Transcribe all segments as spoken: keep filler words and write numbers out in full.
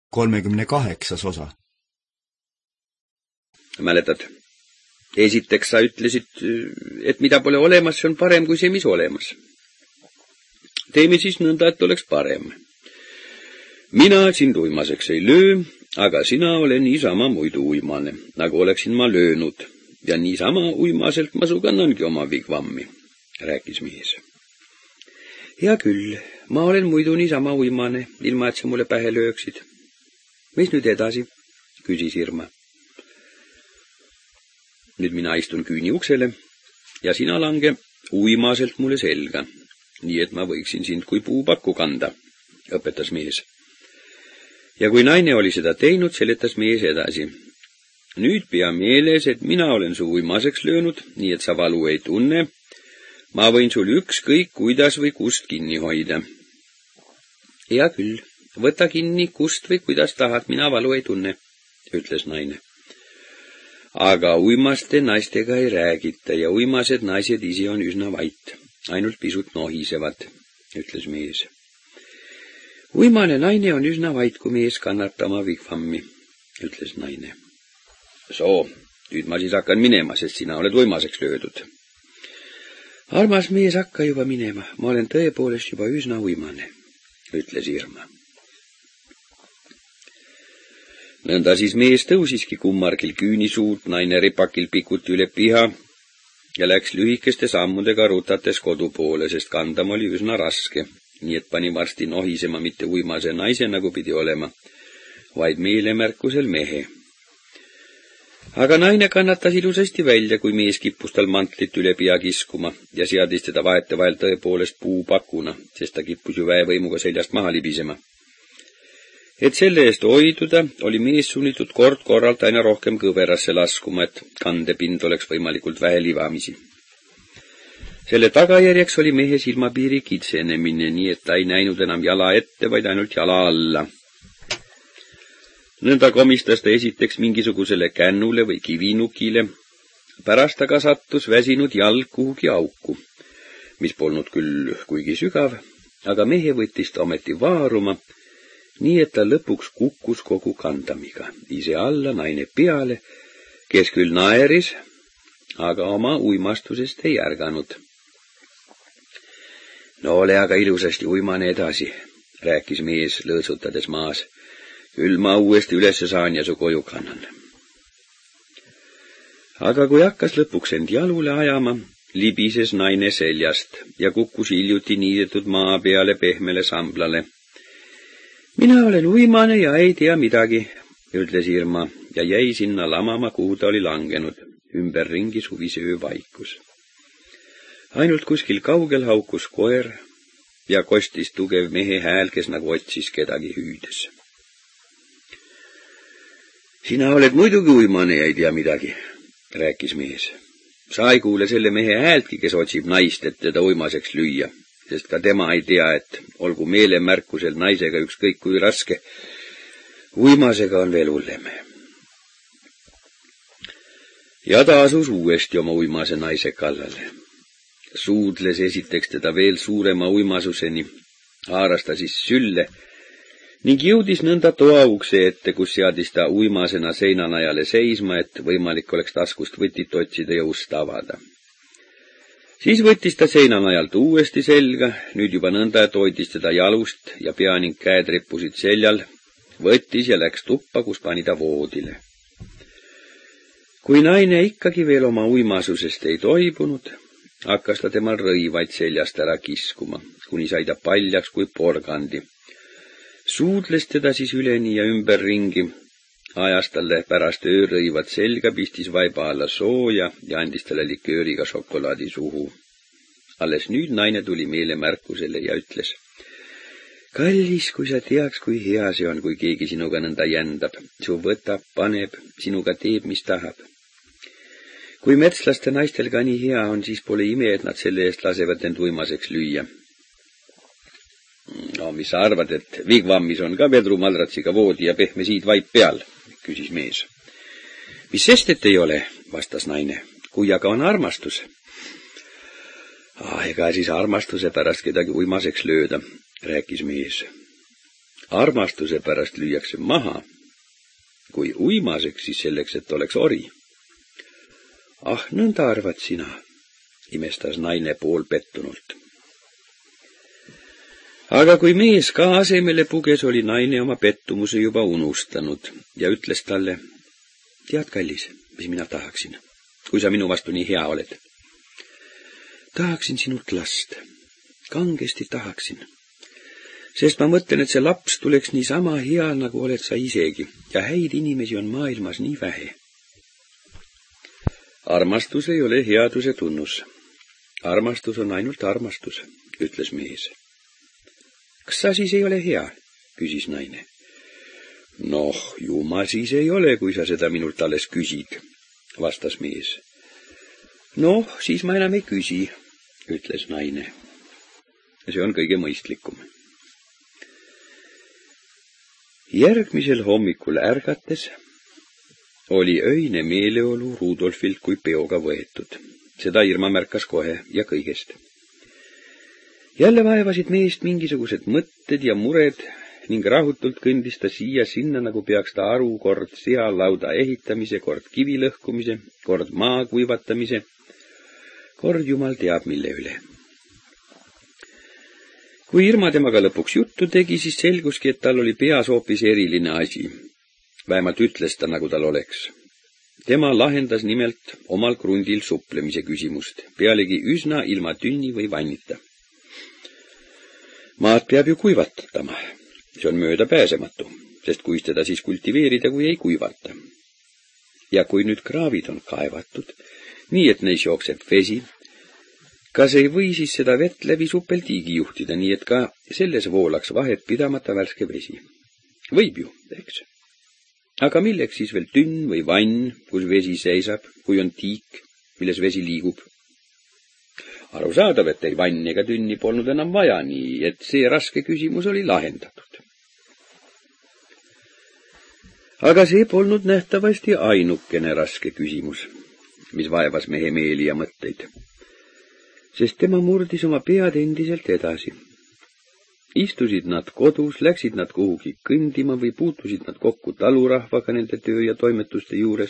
kolmekümne kaheksas osa. Mäletad? Esiteks sa ütlesid, et mida pole olemas, see on parem kui see, mis olemas. Teeme siis nõnda, et oleks parem. Mina sind uimaseks ei löö, aga sina ole niisama muidu uimane, nagu oleksin ma löönud. Ja niisama uimaselt ma su kannangi oma vigvammi, rääkis mees. Hea küll, ma olen muidu niisama uimane, ilma et sa mulle pähe lööksid. Mis nüüd edasi? Küsis Irma. Nüüd mina istun küüni uksele ja sina lange uimaselt mulle selga, nii et ma võiksin sind kui puupakku kanda, õpetas mees. Ja kui naine oli seda teinud, seletas mees edasi. Nüüd pea meeles, et mina olen su uimaseks löönud, nii et sa valu ei tunne. Ma võin sul ükskõik kuidas või kust kinni hoida. Hea küll, võta kinni kust või kuidas tahad, mina valu ei tunne, ütles naine. Aga uimaste naistega ei räägita ja uimased naised ise on üsna vait, ainult pisut nohisevad, ütles mees. Uimane naine on üsna vait, kui mees kannata oma vigvammi, ütles naine. Soo, nüüd ma siis hakkan minema, sest sina oled uimaseks löödud. Armas mees, hakka juba minema, ma olen tõepoolest juba üsna uimane, ütles Irma. Nõnda siis mees tõusiski kummargil küünisuud, naine ripakil pikuti üle piha ja läks lühikeste sammudega rutates kodu poole, sest kandam oli üsna raske, nii et pani varsti nohisema mitte uimase naise, nagu pidi olema, vaid meelemärkusel mehe. Aga naine kannatas ilusasti välja, kui mees kippus tal mantlit üle pea kiskuma ja seadis teda vahetevahel tõepoolest puupakuna, sest ta kippus ju väevõimuga seljast maha libisema. Et selle eest hoiduda, oli mees sunnitud kord korralt aina rohkem kõverasse laskuma, et kandepind oleks võimalikult vähe livamisi. Selle tagajärjeks oli mehe silmapiiri kitsenemine, nii et ta ei näinud enam jala ette, vaid ainult jala alla. Nõnda komistas ta esiteks mingisugusele kännule või kivinukile, pärast aga sattus väsinud jalg kuhugi auku, mis polnud küll kuigi sügav, aga mehe võttis ta ometi vaaruma, nii et ta lõpuks kukkus kogu kandamiga, ise alla, naine peale, kes küll naeris, aga oma uimastusest ei ärganud. No ole aga ilusasti uimane edasi, rääkis mees lõõsutades maas. Küll ma uuesti ülesse saan ja su koju kannan. Aga kui hakkas lõpuks end jalule ajama, libises naine seljast ja kukkus hiljuti niidetud maa peale pehmele samblale. Mina olen uimane ja ei tea midagi, ütles Irma ja jäi sinna lamama, kuhu ta oli langenud, ümberringi suvise öö vaikus. Ainult kuskil kaugel haukus koer ja kostis tugev mehe hääl, kes nagu otsis kedagi hüüdes. Sina oled muidugi uimane ja ei tea midagi, rääkis mees. Sa ei kuule selle mehe häältki, kes otsib naist, et teda uimaseks lüüa, sest ka tema ei tea, et olgu meelemärkusel naisega ükskõik kui raske, uimasega on veel hullem. Ja ta asus uuesti oma uimase naise kallale. Suudles esiteks teda veel suurema uimasuseni, haaras ta siis sülle ning jõudis nõnda toa ukse ette, kus seadis ta uimasena seinanajale seisma, et võimalik oleks taskust võtit otsida ja ust avada. Siis võttis ta seinanajalt uuesti selga, nüüd juba nõnda, et hoidis teda jalust ja pea ning käed rippusid seljal, võttis ja läks tuppa, kus pani ta voodile. Kui naine ikkagi veel oma uimasusest ei toibunud, hakkas ta temal rõivaid seljast ära kiskuma, kuni sai ta paljaks kui porgandi. Suudles teda siis üleni ja ümberringi, ajas talle pärast öörõivad selga, pistis vaiba alla sooja ja andis talle likööriga šokolaadi suhu. Alles nüüd naine tuli meelemärkusele ja ütles, kallis, kui sa teaks, kui hea see on, kui keegi sinuga nõnda jändab, su võtab, paneb, sinuga teeb, mis tahab. Kui metslaste naistel ka nii hea on, siis pole ime, et nad selle eest lasevad end uimaseks lüüa. No, mis sa arvad, et vigvammis on ka vedrumadratsiga voodi ja pehme siid vaip peal, küsis mees. Mis sest, et ei ole, vastas naine, kui aga on armastus. Ah, ega siis armastuse pärast kedagi uimaseks lööda, rääkis mees. armastuse pärast lüüakse maha, kui uimaseks, siis selleks, et oleks ori. Ah, nõnda arvad sina, imestas naine pool pettunult. Aga kui mees ka asemele puges, oli naine oma pettumuse juba unustanud ja ütles talle, tead, kallis, mis mina tahaksin, kui sa minu vastu nii hea oled. Tahaksin sinult last, kangesti tahaksin, sest ma mõtlen, et see laps tuleks nii sama hea, nagu oled sa isegi, ja häid inimesi on maailmas nii vähe. Armastus ei ole headuse tunnus. Armastus on ainult armastus, ütles mees. Kas sa siis ei ole hea, küsis naine. Noh, ju ma siis ei ole, kui sa seda minult alles küsid, vastas mees. Noh, siis ma enam ei küsi, ütles naine. See on kõige mõistlikum. Järgmisel hommikul ärgates oli öine meeleolu Rudolfilt kui peoga võetud. Seda Irma märkas kohe ja kõigest. Jälle vaevasid meest mingisugused mõtted ja mured ning rahutult kõndis ta siia sinna, nagu peaks ta aru kord sealauda ehitamise, kord kivi lõhkumise, kord maa kuivatamise, kord jumal teab mille üle. Kui Irma temaga lõpuks juttu tegi, siis selguski, et tal oli peas hoopis eriline asi. Vähemalt ütles ta, nagu tal oleks. Tema lahendas nimelt omal krundil suplemise küsimust, pealegi üsna ilma tünni või vannita. Maad peab ju kuivatama. See on möödapääsematu, sest kuis teda siis kultiveerida, kui ei kuivata. Ja kui nüüd kraavid on kaevatud, nii et neis jookseb vesi, kas ei või siis seda vett läbi supeltiigi juhtida, nii et ka selles voolaks vahet pidamata värske vesi? Võib ju, eks? Aga milleks siis veel tünn või vann, kus vesi seisab, kui on tiik, milles vesi liigub? Arusaadav, et ei vann ega tünni polnud enam vaja, nii et see raske küsimus oli lahendatud. Aga see polnud nähtavasti ainukene raske küsimus, mis vaevas mehe meeli ja mõtteid, sest tema murdis oma pead endiselt edasi. Istusid nad kodus, läksid nad kuhugi kõndima või puutusid nad kokku talurahvaga nende töö ja toimetuste juures.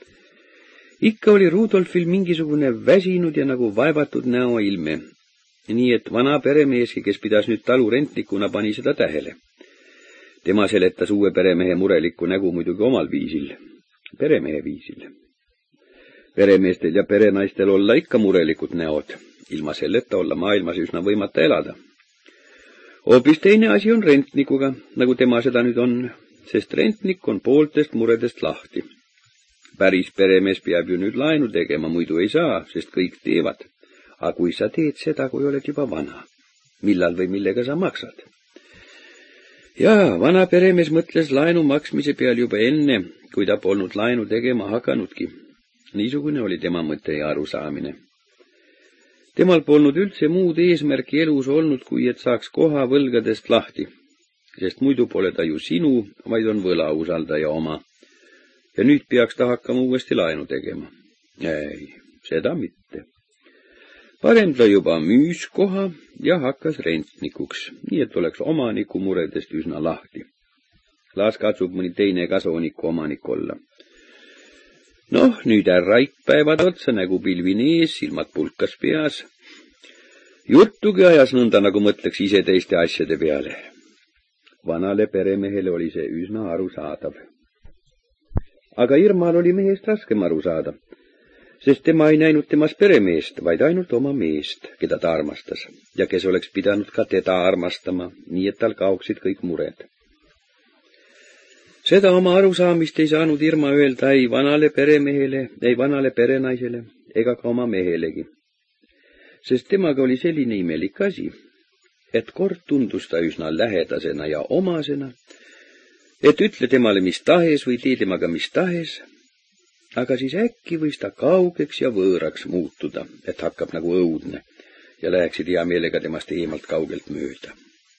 Ikka oli Rudolfil mingisugune väsinud ja nagu vaevatud näoilme, nii et vana peremeeski, kes pidas nüüd talu rentnikuna, pani seda tähele. Tema seletas uue peremehe murelikku nägu muidugi omal viisil, peremehe viisil. Peremeestel ja perenaistel olla ikka murelikud näod, ilma selleta olla maailmas üsna võimata elada. Hoopis teine asi on rentnikuga, nagu tema seda nüüd on, sest rentnik on pooltest muredest lahti. Päris peremees peab ju nüüd laenu tegema, muidu ei saa, sest kõik teevad. Aga kui sa teed seda, kui oled juba vana, millal või millega sa maksad? Jaa, vana peremees mõtles laenu maksmise peal juba enne, kui ta polnud laenu tegema hakanudki. Niisugune oli tema mõte ja arusaamine. Temal polnud üldse muud eesmärki elus olnud, kui et saaks koha võlgadest lahti, sest muidu pole ta ju sinu, vaid on võlausaldaja oma. Ja nüüd peaks ta hakkama uuesti laenu tegema. Ei, seda mitte. Parem ta juba müüs koha ja hakkas rentnikuks, nii et oleks omaniku muredest üsna lahti. Las katsub mõni teine kasoniku omanik olla. Noh, nüüd ärraik päevad otsa, nägu pilvini ees, silmad pulkas peas. Juttugi ajas nõnda, nagu mõtleks ise teiste asjade peale. Vanale peremehele oli see üsna arusaadav. Aga Irmal oli mehest raskem aru saada, sest tema ei näinud temas peremeest, vaid ainult oma meest, keda ta armastas, ja kes oleks pidanud ka teda armastama, nii et tal kaoksid kõik mured. Seda oma arusaamist ei saanud Irma öelda ei vanale peremehele, ei vanale perenaisele, ega ka oma mehelegi. Sest temaga oli selline imelik asi, et kord tundus ta üsna lähedasena ja omasena, et ütle temale mis tahes või tee temaga mis tahes, aga siis äkki võis ta kaugeks ja võõraks muutuda, et hakkab nagu õudne ja läheksid hea meelega temast eemalt kaugelt mööda.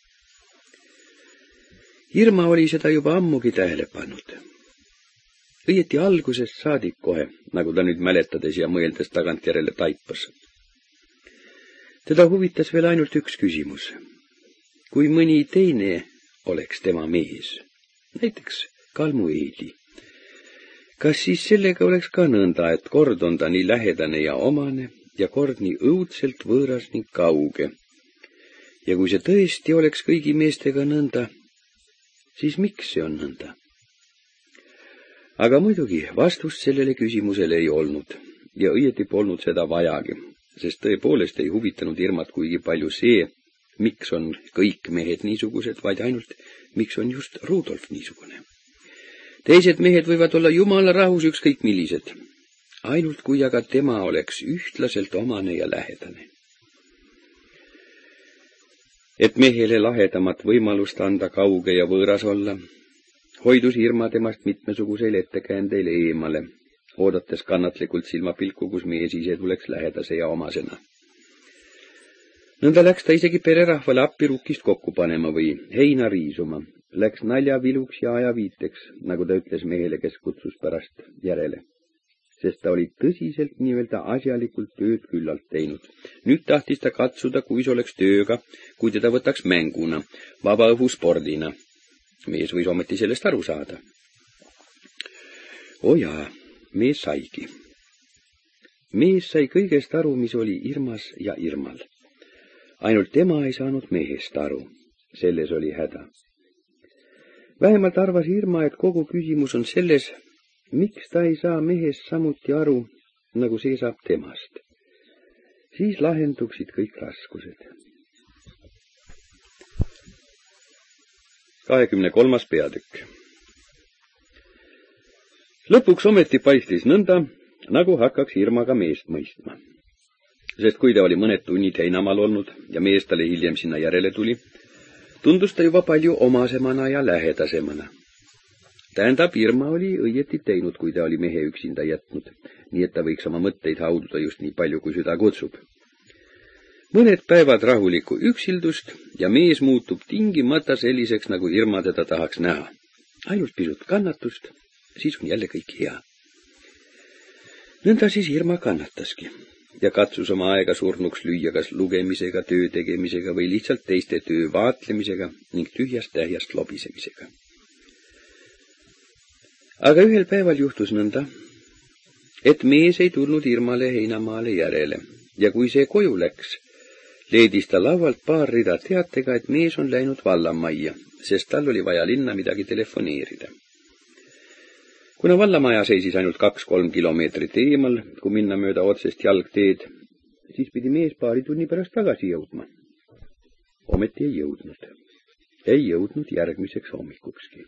Irma oli seda juba ammugi tähele pannud. Õieti algusest saadik kohe, nagu ta nüüd mäletades ja mõeldes tagantjärele taipas. Teda huvitas veel ainult üks küsimus. Kui mõni teine oleks tema mees, näiteks Kalmu Eedi. Kas siis sellega oleks ka nõnda, et kord on ta nii lähedane ja omane ja kord nii õudselt võõras ning kauge? Ja kui see tõesti oleks kõigi meestega nõnda, siis miks see on nõnda? Aga muidugi vastust sellele küsimusele ei olnud ja õieti polnud seda vajagi, sest tõepoolest ei huvitanud Irmat kuigi palju see, miks on kõik mehed niisugused, vaid ainult, miks on just Rudolf niisugune. Teised mehed võivad olla jumala rahus ükskõik millised, ainult kui aga tema oleks ühtlaselt omane ja lähedane. Et mehele lahedamat võimalust anda kauge ja võõras olla, hoidus Irma temast mitmesuguseil ettekäändeil eemale, oodates kannatlikult silmapilku, kus mees ise tuleks lähedase ja omasena. Nõnda läks ta isegi pererahvale appi rukkist kokku panema või heina riisuma, läks naljaviluks ja ajaviiteks, nagu ta ütles mehele, kes kutsus pärast järele, sest ta oli tõsiselt nii-öelda asjalikult tööd küllalt teinud. Nüüd tahtis ta katsuda, kui see oleks tööga, kui teda võtaks mänguna, vabaõhuspordina. Mees võis ometi sellest aru saada. O jaa, mees saigi. Mees sai kõigest aru, mis oli Irmas ja Irmal. Ainult tema ei saanud mehest aru. Selles oli häda. Vähemalt arvas Irma, et kogu küsimus on selles, miks ta ei saa mehest samuti aru, nagu see saab temast. Siis lahenduksid kõik raskused. kahekümne kolmas peatükk. Lõpuks ometi paistis nõnda, nagu hakkaks Irma ka meest mõistma. Sest kui ta oli mõned tunnid heinamaal olnud ja mees talle hiljem sinna järele tuli, tundus ta juba palju omasemana ja lähedasemana. Tähendab, Irma oli õieti teinud, kui ta oli mehe üksinda jätnud, nii et ta võiks oma mõtteid haududa just nii palju, kui süda kutsub. Mõned päevad rahulikku üksildust ja mees muutub tingimata selliseks, nagu Irma teda tahaks näha. Ainult pisut kannatust, siis on jälle kõik hea. Nõnda siis Irma kannataski ja katsus oma aega surnuks lüüa kas lugemisega, töö tegemisega või lihtsalt teiste töö vaatlemisega ning tühjast tähjast lobisemisega. Aga ühel päeval juhtus nõnda, et mees ei tulnud Irmale heinamaale järele ja kui see koju läks, leedis ta laualt paar rida teatega, et mees on läinud vallamajja, sest tal oli vaja linna midagi telefoneerida. Kuna vallamaja seisis ainult kaks-kolm kilomeetrit eemal, kui minna mööda otsest jalgteed, siis pidi mees paari tunni pärast tagasi jõudma. Ometi ei jõudnud. Ei jõudnud järgmiseks hommikukski.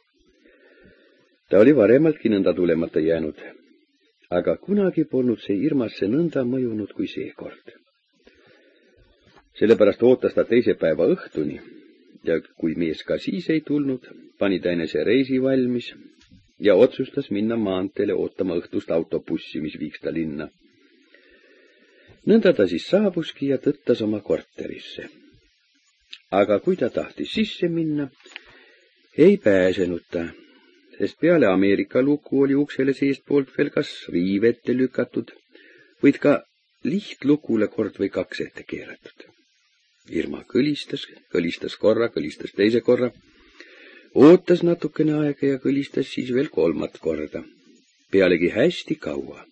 Ta oli varemaltki nõnda tulemata jäänud, aga kunagi polnud see Irmasse nõnda mõjunud kui seekord. Sellepärast ootas ta teise päeva õhtuni ja kui mees ka siis ei tulnud, pani ta enese reisi valmis ja otsustas minna maanteele ootama õhtust autobussi, mis viiks ta linna. Nõnda ta siis saabuski ja tõttas oma korterisse. Aga kui ta tahtis sisse minna, ei pääsenud ta, sest peale Ameerika luku oli uksele seestpoolt veel kas riiv ette lükatud, võid ka lihtlukule kord või kaks ette keeratud. Irma kõlistas, kõlistas korra, kõlistas teise korra, ootas natukene aega ja kõlistas siis veel kolmat korda, pealegi hästi kaua.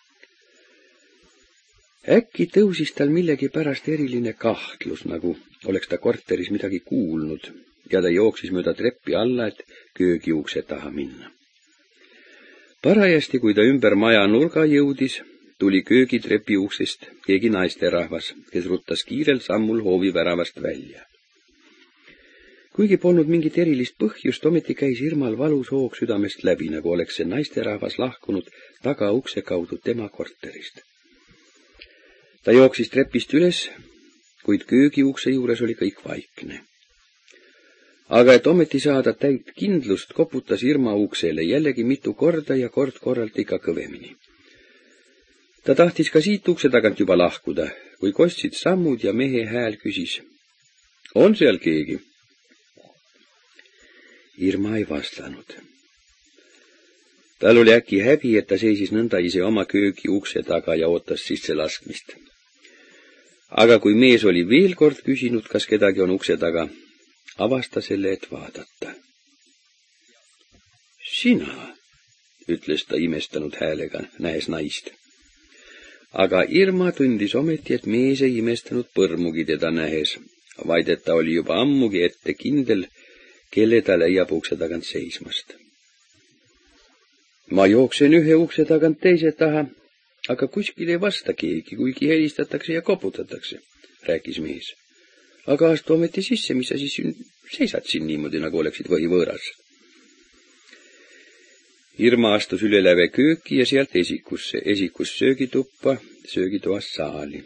Äkki tõusis tal millegi pärast eriline kahtlus, nagu oleks ta korteris midagi kuulnud ja ta jooksis mööda treppi alla, et köögiukse taha minna. Parajasti, kui ta ümber maja nurga jõudis, tuli köögitrepi uksest keegi naisterahvas, kes ruttas kiirel sammul hoovi väravast välja. Kuigi polnud mingit erilist põhjust, ometi käis Irmal valus hoog südamest läbi, nagu oleks see naisterahvas lahkunud tagaukse kaudu tema korterist. Ta jooksis trepist üles, kuid köögiukse juures oli kõik vaikne. Aga et ometi saada täit kindlust, koputas Irma uksele jällegi mitu korda ja kord korralt ikka kõvemini. Ta tahtis ka siit ukse tagant juba lahkuda, kui kostsid sammud ja mehe hääl küsis, on seal keegi? Irma ei vastanud. Tal oli äkki häbi, et ta seisis nõnda ise oma köögi ukse taga ja ootas sisse laskmist. Aga kui mees oli veel kord küsinud, kas kedagi on ukse taga, avasta selle, et vaadata. Sina, ütles ta imestanud häälega, nähes naist. Aga Irma tundis ometi, et mees ei imestanud põrmugi teda nähes, vaid et ta oli juba ammugi ette kindel, kelle ta leiab ukse tagant seismast. Ma jooksen ühe ukse tagant teise taha, aga kuskil ei vasta keegi, kuigi helistatakse ja koputatakse, rääkis mees. Aga astu ometi sisse, mis sa siis seisad siin niimoodi, nagu oleksid võhivõõras. Irma astus üle läve kööki ja sealt esikusse, esikus söögituppa, söögitoast saali.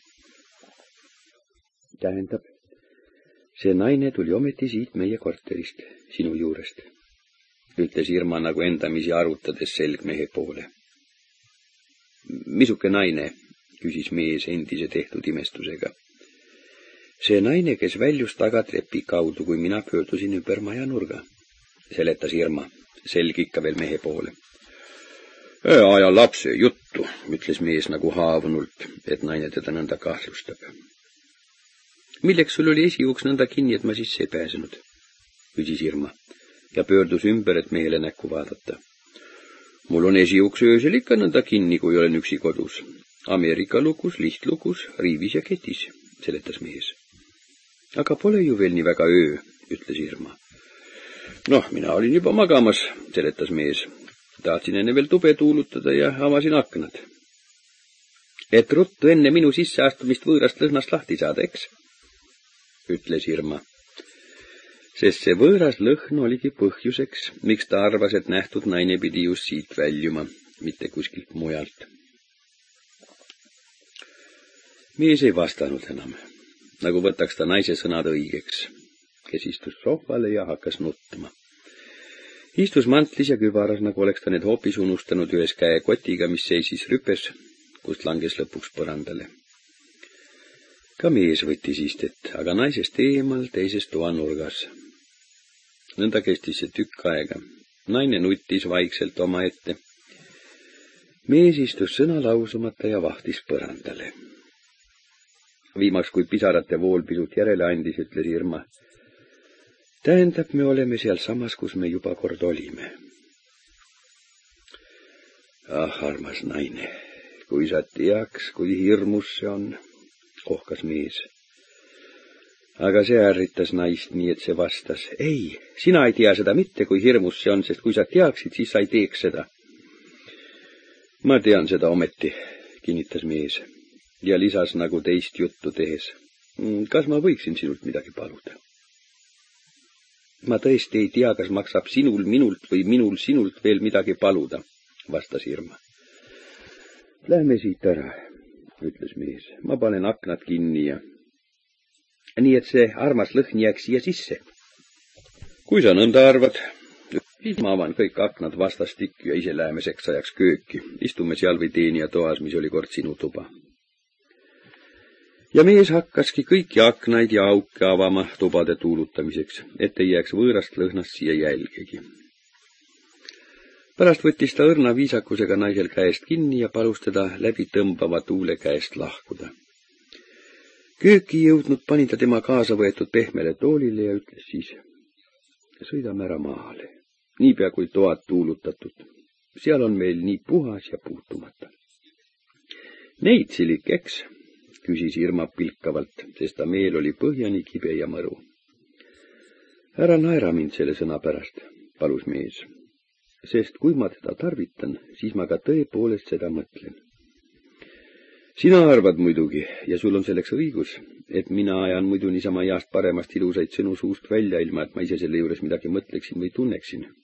Tähendab, see naine tuli ometi siit meie korterist, sinu juurest, ütles Irma nagu endamisi arutades selgmehe poole. Misuke naine, küsis mees endise tehtud imestusega. See naine, kes väljus tagatrepi kaudu, kui mina pöördusin ümber maja nurga, seletas Irma, selg ikka veel mehe poole. Aja lapse juttu, ütles mees nagu haavunult, et naine teda nõnda kahtlustab. Milleks sul oli esiuks nõnda kinni, et ma sisse ei pääsenud, küsis Irma ja pöördus ümber, et mehele näkku vaadata. Mul on esiuks öösel ikka nõnda kinni, kui olen üksi kodus. Ameerika lukus, lihtlukus, riivis ja ketis, seletas mees. Aga pole ju veel nii väga öö, ütles Irma. Noh, mina olin juba magamas, seletas mees. Tahtsin enne veel tube tuulutada ja avasin aknad. Et ruttu enne minu sisseastumist võõrast lõhnast lahti saada, eks? Ütles Irma. Sest see võõras lõhn oligi põhjuseks, miks ta arvas, et nähtud naine pidi just siit väljuma, mitte kuskilt mujalt. Mees ei vastanud enam, nagu võtaks ta naise sõnad õigeks, kes istus sohvale ja hakkas nuttama. Istus mantlis ja kübaras, nagu oleks ta need hoopis unustanud ühes käekotiga, mis seisis rüpes, kust langes lõpuks põrandale. Ka mees võttis istet, aga naisest eemal teises toanurgas. Nõnda kestis see tükk aega. Naine nuttis vaikselt oma ette. Mees istus sõna lausumata ja vahtis põrandale. Viimaks, kui pisarate vool pisut järele andis, ütles Irma. Tähendab, me oleme seal samas, kus me juba kord olime. Ah, armas naine, kui sa teaks, kui hirmus see on, kohkas mees. Aga see ärritas naist nii, et see vastas. Ei, sina ei tea seda mitte, kui hirmus see on, sest kui sa teaksid, siis sa ei teeks seda. Ma tean seda ometi, kinnitas mees ja lisas nagu teist juttu tehes. Kas ma võiksin sinult midagi paluda? Ma tõesti ei tea, kas maksab sinul minult või minul sinult veel midagi paluda, vastas Irma. Lähme siit ära, ütles mees. Ma panen aknad kinni ja... Nii, et see armas lõhn jääks siia sisse. Kui sa nõnda arvad, siis ma avan kõik aknad vastastikku ja ise läheme seksajaks kööki. Istume seal või teenija toas, mis oli kord sinu tuba. Ja mees hakkaski kõiki aknaid ja auke avama tubade tuulutamiseks, et ei jääks võõrast lõhnast siia jälgegi. Pärast võttis ta õrna viisakusega naisel käest kinni ja palus teda läbi tõmbava tuule käest lahkuda. Kööki jõudnud pani ta tema kaasa võetud pehmele toolile ja ütles siis, sõidame ära maale, niipea kui toad tuulutatud. Seal on meil nii puhas ja puutumata. Neitsili, eks? Küsis Irma pilkavalt, sest ta meel oli põhjani kibe ja mõru. Ära naera mind selle sõna pärast, palus mees, sest kui ma teda tarvitan, siis ma ka tõepoolest seda mõtlen. Sina arvad muidugi, ja sul on selleks õigus, et mina ajan muidu niisama heast paremast ilusaid sõnu suust välja, ilma et ma ise selle juures midagi mõtleksin või tunneksin.